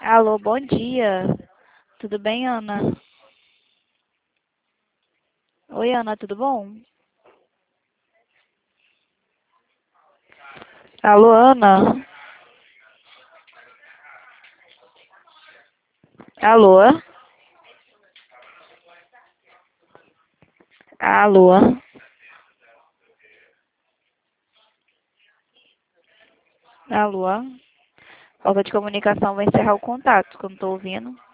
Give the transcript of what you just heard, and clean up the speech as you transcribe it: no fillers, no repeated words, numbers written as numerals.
Alô, bom dia. Tudo bem, Ana? Oi, Ana, tudo bom? Alô, Ana? Alô? Alô? Alô? Falta de comunicação, vai encerrar o contato, que eu não tô ouvindo.